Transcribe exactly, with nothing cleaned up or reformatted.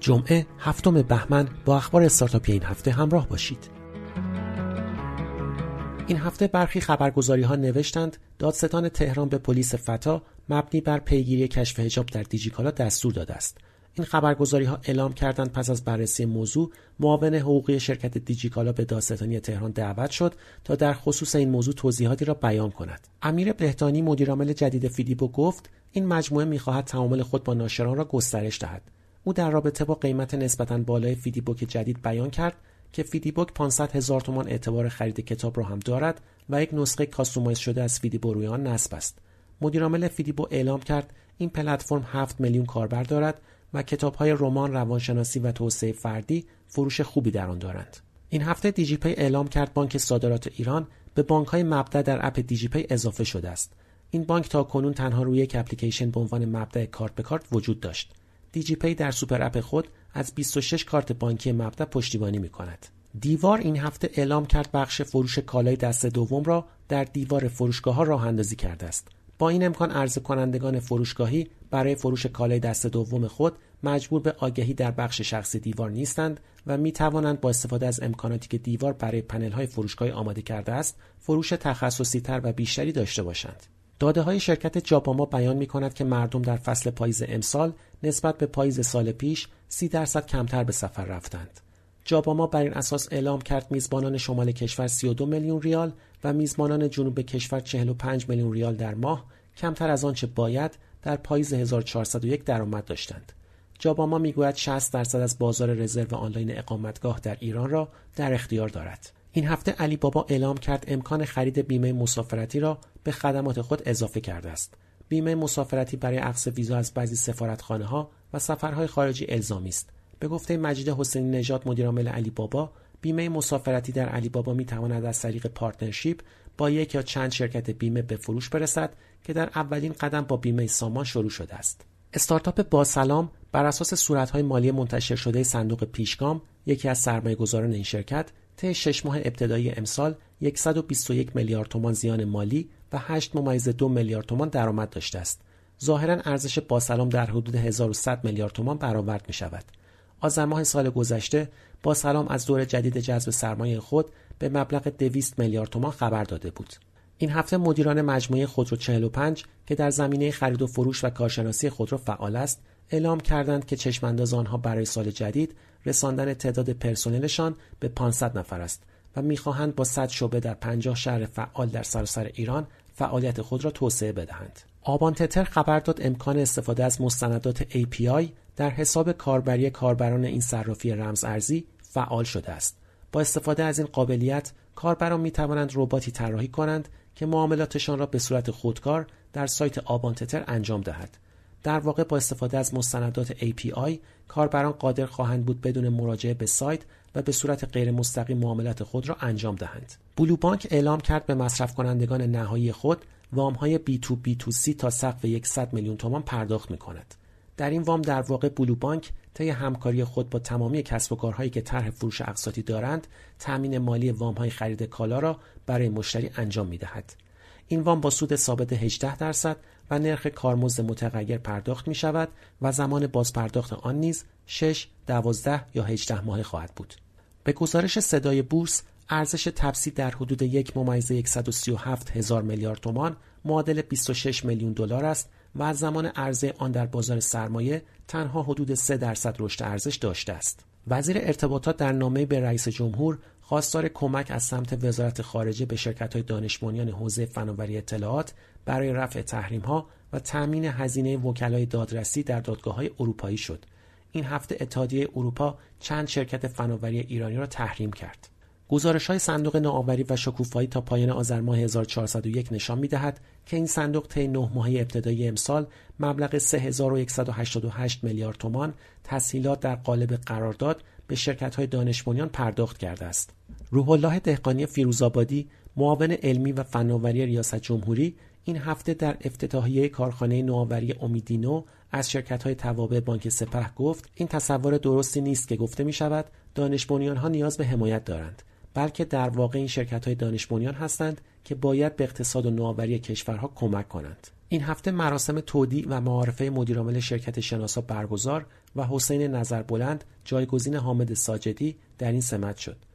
جمعه هفتم بهمن با اخبار استارتاپی این هفته همراه باشید. این هفته برخی خبرگزاری‌ها نوشتند دادستان تهران به پلیس فتا مبنی بر پیگیری کشف حجاب در دیجیکالا دستور داده است. این خبرگزاری‌ها اعلام کردند پس از بررسی موضوع معاون حقوقی شرکت دیجیکالا به دادستانی تهران دعوت شد تا در خصوص این موضوع توضیحاتی را بیان کند. امیر بهتانی مدیرعامل جدید فیدیبو گفت این مجموعه می‌خواهد تعامل خود با ناشران را گسترش دهد. او در رابطه با قیمت نسبتاً بالای فیدیبوک جدید بیان کرد که فیدیبوک پانصد هزار تومان اعتبار خرید کتاب را هم دارد و یک نسخه کاستومایز شده از فیدیبو روی آن نصب است. مدیرعامل فیدیبو اعلام کرد این پلتفرم هفت میلیون کاربر دارد و کتاب‌های رمان، روانشناسی و توسعه فردی فروش خوبی در آن دارند. این هفته دیجیپی اعلام کرد بانک صادرات ایران به بانک‌های مبدأ در اپ دیجیپی اضافه شده است. این بانک تاکنون تنها روی یک اپلیکیشن به عنوان مبدأ کارت به کارت وجود داشت. دیجیپی در سوپر اپ خود از بیست و شش کارت بانکی مبدأ پشتیبانی می‌کند. دیوار این هفته اعلام کرد بخش فروش کالای دست دوم را در دیوار فروشگاه‌ها راه اندازی کرده است. با این امکان عرضه کنندگان فروشگاهی برای فروش کالای دست دوم خود مجبور به آگهی در بخش شخصی دیوار نیستند و می توانند با استفاده از امکاناتی که دیوار برای پنل‌های فروشگاهی آماده کرده است، فروش تخصصی‌تر و بیشتری داشته باشند. داده‌های شرکت جاباما بیان می‌کند که مردم در فصل پاییز امسال نسبت به پاییز سال پیش سی درصد کمتر به سفر رفتند. جاباما بر این اساس اعلام کرد میزبانان شمال کشور سی و دو میلیون ریال و میزبانان جنوب کشور چهل و پنج میلیون ریال در ماه کمتر از آنچه باید در پاییز هزار و چهارصد و یک درآمد داشتند. جاباما میگوید شصت درصد از بازار رزرو آنلاین اقامتگاه در ایران را در اختیار دارد. این هفته علی بابا اعلام کرد امکان خرید بیمه مسافرتی را به خدمات خود اضافه کرده است. بیمه مسافرتی برای اخذ ویزا از بعضی سفارتخانه‌ها و سفرهای خارجی الزامی است. به گفته مجید حسینی نژاد مدیرعامل علی بابا، بیمه مسافرتی در علی بابا می‌تواند از طریق پارتنرشیپ با یک یا چند شرکت بیمه به فروش برسد که در اولین قدم با بیمه سامان شروع شده است. استارتاپ با سلام بر اساس صورت‌های مالی منتشر شده صندوق پیشگام، یکی از سرمایه‌گذاران این شرکت، طی شش ماه ابتدایی امسال صد و بیست و یک میلیارد تومان زیان مالی و هشت ممیز دو میلیارد تومان درآمد داشته است. ظاهراً ارزش با سلام در حدود هزار و صد میلیارد تومان برآورد می‌شود. آذر ماه سال گذشته با سلام از دور جدید جذب سرمایه خود به مبلغ دویست میلیارد تومان خبر داده بود. این هفته مدیران مجموعه خودرو چهل و پنج که در زمینه خرید و فروش و کارشناسی خودرو فعال است، اعلام کردند که چشم‌انداز آنها برای سال جدید رساندن تعداد پرسنلشان به پانصد نفر است و می‌خواهند با صد شعبه در پنجاه شهر فعال در سراسر ایران فعالیت خود را توسعه بدهند. آبان تتر خبر داد امکان استفاده از مستندات ای پی آی در حساب کاربری کاربران این صرافی رمز ارزی فعال شده است. با استفاده از این قابلیت کاربران می توانند رباتی طراحی کنند که معاملاتشان را به صورت خودکار در سایت آبان تتر انجام دهد. در واقع با استفاده از مستندات ای پی آی کاربران قادر خواهند بود بدون مراجعه به سایت و به صورت غیر مستقیم معاملات خود را انجام دهند. بلو بانک اعلام کرد به مصرف کنندگان نهایی خود وام‌های بی تو بی تو سی تا سقف صد میلیون تومان پرداخت می‌کند. در این وام در واقع بلو بانک طی همکاری خود با تمامی کسب و کارهایی که طرح فروش اقساطی دارند، تامین مالی وام‌های خرید کالا را برای مشتری انجام می‌دهد. این وام با سود ثابت هجده درصد و نرخ کارمزد متغیر پرداخت می‌شود و زمان بازپرداخت آن نیز شش، دوازده یا هجده ماهه خواهد بود. به گزارش صدای بورس، ارزش تبسی در حدود یک ممیز صد و سی و هفت هزار میلیارد تومان معادل بیست و شش میلیون دلار است و از زمان عرضه آن در بازار سرمایه تنها حدود سه درصد رشد ارزش داشته است. وزیر ارتباطات در نامه‌ای به رئیس جمهور خواستار کمک از سمت وزارت خارجه به شرکت‌های دانش بنیان حوزه فناوری اطلاعات برای رفع تحریم‌ها و تأمین هزینه وکلای دادرسی در دادگاه‌های اروپایی شد. این هفته اتحادیه اروپا چند شرکت فناوری ایرانی را تحریم کرد. گزارش‌های صندوق نوآوری و شکوفایی تا پایان آذر ماه هزار و چهارصد و یک نشان می‌دهد که این صندوق طی نه ماهه ابتدایی امسال مبلغ سه هزار و صد و هشتاد و هشت میلیارد تومان تسهیلات در قالب قرارداد به شرکت‌های دانش بنیان پرداخت کرده است. روح الله دهقانی فیروزآبادی، معاون علمی و فناوری ریاست جمهوری، این هفته در افتتاحیه کارخانه نوآوری امیدینو از شرکت‌های توابع بانک سپه گفت این تصور درستی نیست که گفته می‌شود دانش بنیان‌ها نیاز به حمایت دارند، بلکه در واقع این شرکت‌های دانش بنیان هستند که باید به اقتصاد و نوآوری کشورها کمک کنند. این هفته مراسم تودیع و معارفه مدیرعامل شرکت شناسا برگزار و حسین نظربلند جایگزین حامد ساجدی در این سمت شد.